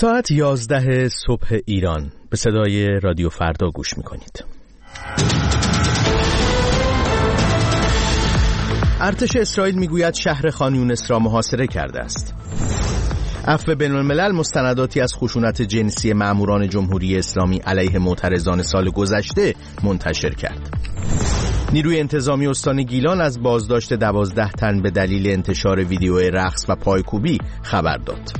ساعت 11 صبح ایران به صدای رادیو فردا گوش میکنید. ارتش اسرائیل میگوید شهر خان یونس را محاصره کرده است. عفو بین‌الملل مستنداتی از خشونت جنسی ماموران جمهوری اسلامی علیه معترضان سال گذشته منتشر کرد. نیروی انتظامی استان گیلان از بازداشت 12 تن به دلیل انتشار ویدیو رقص و پایکوبی خبر داد.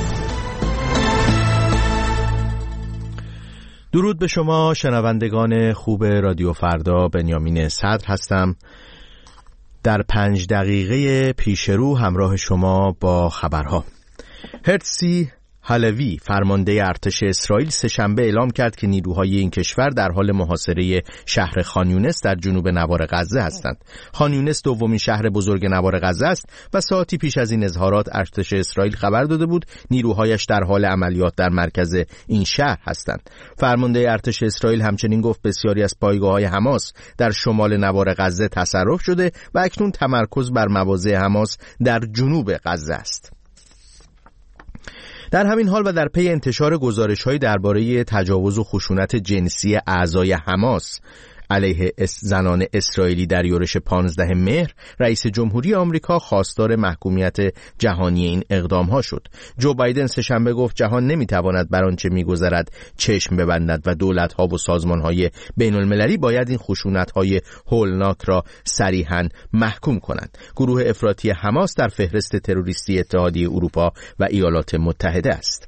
درود به شما شنوندگان خوب رادیو فردا، بنیامین صدر هستم. در 5 دقیقه پیش رو همراه شما با خبرها. هرتزی هالوی فرمانده ارتش اسرائیل سه‌شنبه اعلام کرد که نیروهای این کشور در حال محاصره شهر خان یونس در جنوب نوار غزه هستند. خان یونس دومین شهر بزرگ نوار غزه است و ساعتی پیش از این اظهارات ارتش اسرائیل خبر داده بود نیروهایش در حال عملیات در مرکز این شهر هستند. فرمانده ارتش اسرائیل همچنین گفت بسیاری از پایگاه‌های حماس در شمال نوار غزه تصرف شده و اکنون تمرکز بر مواضع حماس در جنوب غزه است. در همین حال و در پی انتشار گزارش‌های درباره تجاوز و خشونت جنسی اعضای حماس علیه زنان اسرائیلی در یورش 15 مهر، رئیس جمهوری آمریکا خواستار محکومیت جهانی این اقدام‌ها شد. جو بایدن سه‌شنبه گفت جهان نمی‌تواند بر آنچه می‌گذرد چشم ببندد و دولت‌ها و سازمان‌های بین‌المللی باید این خشونت‌های هولناک را صریحاً محکوم کنند. گروه افراطی حماس در فهرست تروریستی اتحادیه اروپا و ایالات متحده است.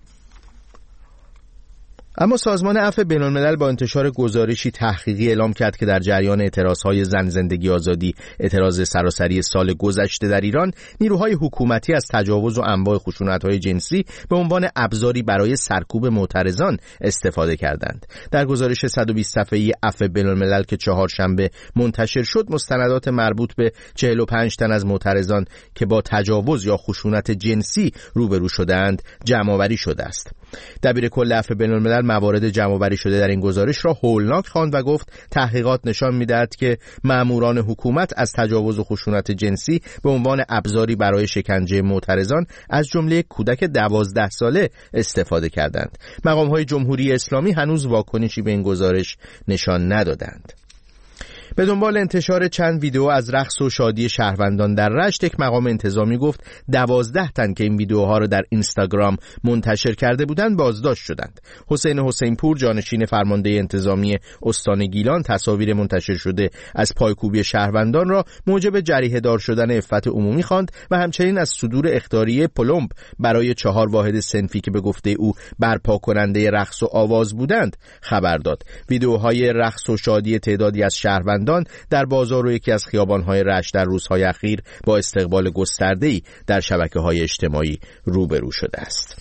اما سازمان عفو بین‌الملل با انتشار گزارشی تحقیقی اعلام کرد که در جریان اعتراضهای زن زندگی آزادی، اعتراض سراسری سال گذشته در ایران، نیروهای حکومتی از تجاوز و انواع خشونت‌های جنسی به عنوان ابزاری برای سرکوب معترضان استفاده کردند. در گزارش 120 صفحه‌ای عفو بین‌الملل که چهارشنبه منتشر شد، مستندات مربوط به 45 تن از معترضان که با تجاوز یا خشونت جنسی روبرو شدند جمع‌آوری شده است. دبیر کل عفو بین‌الملل موارد جمع‌آوری شده در این گزارش را هولناک خواند و گفت تحقیقات نشان می‌دهد که ماموران حکومت از تجاوز و خشونت جنسی به عنوان ابزاری برای شکنجه معترضان از جمله کودک 12 ساله استفاده کردند. مقام‌های جمهوری اسلامی هنوز واکنشی به این گزارش نشان ندادند. به دنبال انتشار چند ویدیو از رقص و شادی شهروندان در رشت، یک مقام انتظامی گفت 12 تن که این ویدیوها را در اینستاگرام منتشر کرده بودند بازداشت شدند. حسین پور، جانشین فرمانده انتظامی استان گیلان، تصاویر منتشر شده از پایکوبی شهروندان را موجب جریحه دار شدن عفت عمومی خواند و همچنین از صدور اخطاریه پلمب برای 4 واحد صنفی که به گفته او برپا کننده رقص و آواز بودند خبر داد. ویدیوهای رقص و شادی تعدادی از شهروندان در بازار و یکی از خیابان‌های رشت در روزهای اخیر با استقبال گسترده‌ای در شبکه‌های اجتماعی روبرو شده است.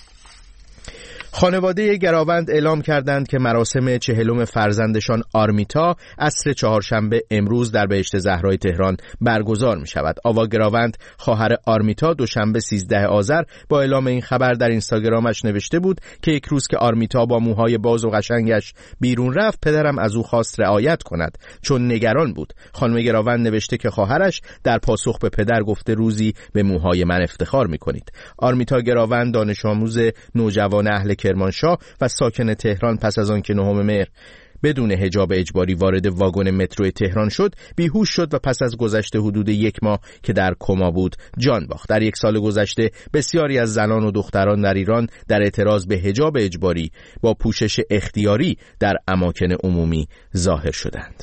خانواده گراوند اعلام کردند که مراسم 40 فرزندشان آرمیتا عصر چهارشنبه امروز در بهشت زهرای تهران برگزار می شود. آوا گراوند، خواهر آرمیتا، دوشنبه 13 آذر با اعلام این خبر در اینستاگرامش نوشته بود که یک روز که آرمیتا با موهای باز و قشنگش بیرون رفت، پدرم از او خواست رعایت کند چون نگران بود. خانم گراوند نوشته که خواهرش در پاسخ به پدر گفته روزی به موهای من افتخار می کنید. آرمیتا گراوند، دانش آموز نوجوان اهل کرمانشاه و ساکن تهران، پس از آن که 9 مهر بدون حجاب اجباری وارد واگن مترو تهران شد بیهوش شد و پس از گذشت حدود 1 ماه که در کما بود جان باخت. در 1 سال گذشته بسیاری از زنان و دختران در ایران در اعتراض به حجاب اجباری با پوشش اختیاری در اماکن عمومی ظاهر شدند.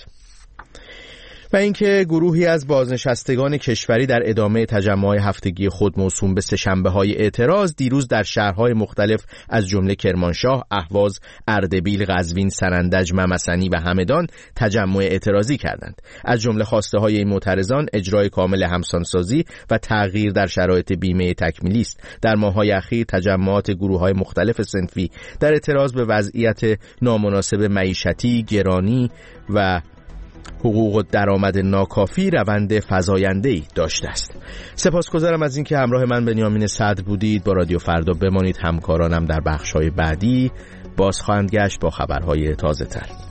و اینکه گروهی از بازنشستگان کشوری در ادامه تجمع هفتگی خود موسوم به سه‌شنبه‌های اعتراض دیروز در شهرهای مختلف از جمله کرمانشاه، اهواز، اردبیل، قزوین، سنندج، ممسنی و همدان تجمع اعتراضی کردند. از جمله خواسته‌های این معترضان اجرای کامل همسانسازی و تغییر در شرایط بیمه تکمیلی است. در ماه‌های اخیر تجمعات گروه‌های مختلف صنفی در اعتراض به وضعیت نامناسب معیشتی، گرانی و حقوق درآمد ناکافی روند فزاینده‌ای داشته است. سپاسگزارم از اینکه همراه من بنیامین صدر بودید. با رادیو فردا بمانید. همکارانم در بخش‌های بعدی باز خواهند گشت با خبرهای تازه‌تر.